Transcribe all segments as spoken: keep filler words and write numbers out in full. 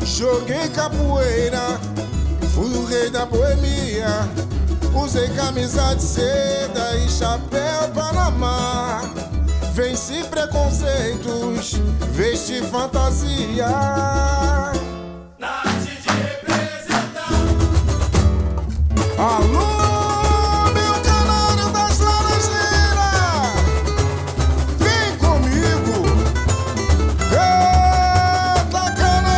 Joguei capoeira, fui o rei da boemia. Usei camisa de seda e chapéu Panamá. Venci preconceitos, vesti fantasia. Na arte de representar. Alô, meu canário das Laranjeiras, vem comigo, canta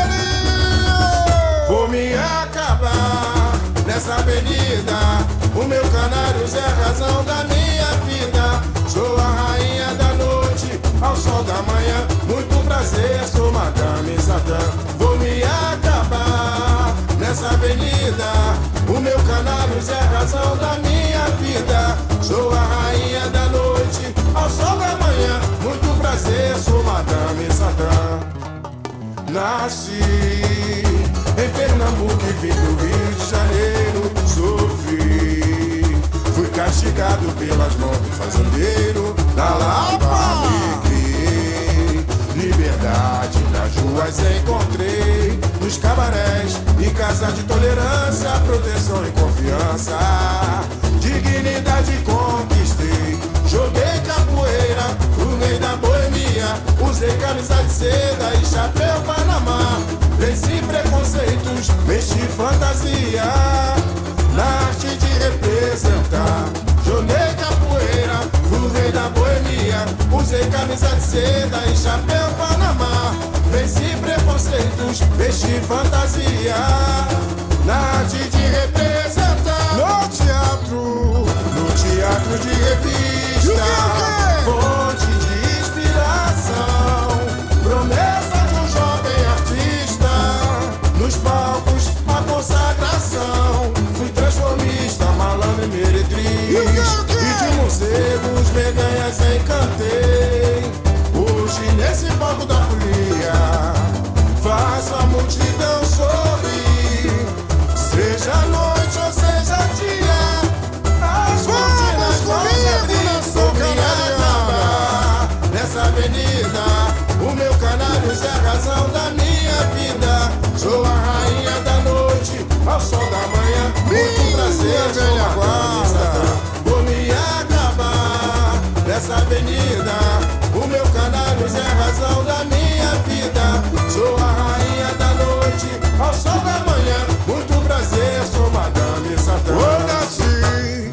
canarinho. Vou me acabar nessa avenida. O meu canário é a razão da minha vida. Sou a rainha da noite, ao sol da manhã. Muito prazer, sou Madame Satã. Vou me acabar nessa avenida. O meu canário é a razão da minha vida. Sou a rainha da noite, ao sol da manhã. Muito prazer, sou Madame Satã. Nasci em Pernambuco e vim do Rio de Janeiro. Sofri, fui castigado pelas mãos do fazendeiro. Na Lapa me criei, liberdade nas ruas encontrei. Nos cabarés e casas de tolerância, proteção e confiança. Dignidade conquistei. Joguei capoeira, fui rei da boemia. Usei camisa de seda e chapéu Panamá. Venci preconceitos, vesti fantasia. Na arte de representar. Joguei capoeira, fui rei da boemia. Usei camisa de seda e chapéu Panamá. Venci preconceitos, vesti fantasia. Na arte de representar. No teatro, no teatro de revista. Fonte de inspiração, promessa de um jovem artista. Nos palcos, a consagração. Fui transformista, malandro e meretriz. E de morcegos, meganhas encantei. Hoje nesse palco da folia, faço a multidão sorrir. Seja noite ou seja dia, as cortinas vão se abrir. Vou me acabar nessa avenida. O meu canário é a razão da minha vida. Sou a rainha da noite, ao sol da manhã. Muito prazer, sou Madame Satã. Vou me acabar nessa avenida. O meu canário é a razão da minha vida. Sou a rainha da noite, ao sol da manhã. Muito prazer, sou Madame Satã. Eu nasci,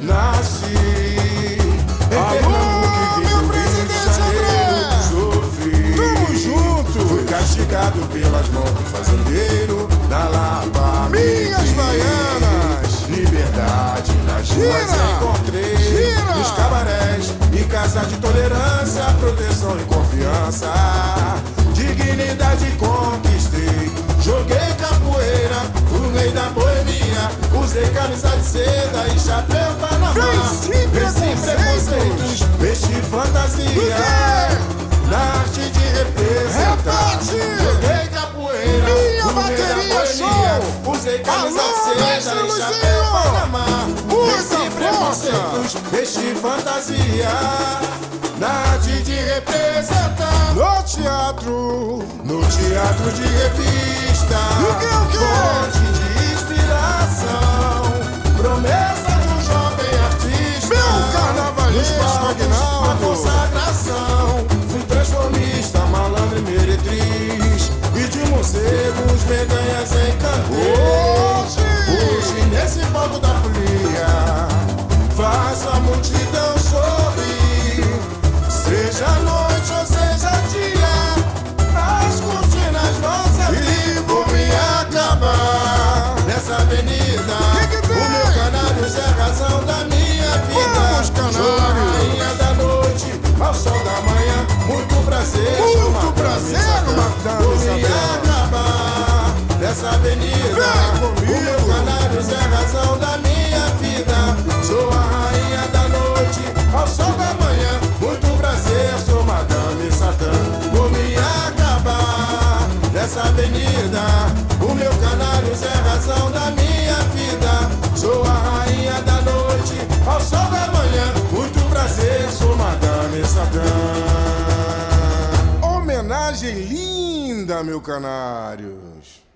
nasci em Pernambuco e vim do Rio de Janeiro. Sofri, tamo junto. Fui castigado pelas mãos do fazendeiro. Na Lapa, minhas baianas, liberdade nas ruas encontrei. Gira. Nos cabarés e casas de tolerância, proteção e confiança. Dignidade conquistei. Joguei capoeira, fui rei da boemia. Usei camisa de seda e chapéu Panamá. Venci preconceitos, vesti fantasia. Na arte de representar. Joguei capoeira, fui rei da boemia. Usei camisa de seda e chapéu Panamá. Venci preconceitos, vesti fantasia. Na arte de representar. No teatro, no teatro de revista. O que, o que? Fonte de inspiração, promessa de um jovem artista. Meu carnavalesco, a consagração. Fui transformista, malandro e meretriz. E de morcegos, meganhas encantei. Hoje, hoje nesse palco da folia, faço a multidão sorrir. Seja noite ou seja dia, as cortinas vão se abrir. Vou me acabar nessa avenida. Que que o meu canário é a razão da minha vida. Sou a rainha da noite, ao sol da manhã. Muito prazer, muito prazer, Madame. Vou me acabar nessa avenida. O meu canário é a razão da minha vida. Sou a rainha da noite, ao sol da manhã. Muito prazer, sou Madame Satã. Vou me acabar nessa avenida. O meu canário é a razão da minha vida. Sou a rainha da noite, ao sol da manhã. Muito prazer, sou Madame Satã. Homenagem linda, meu canários.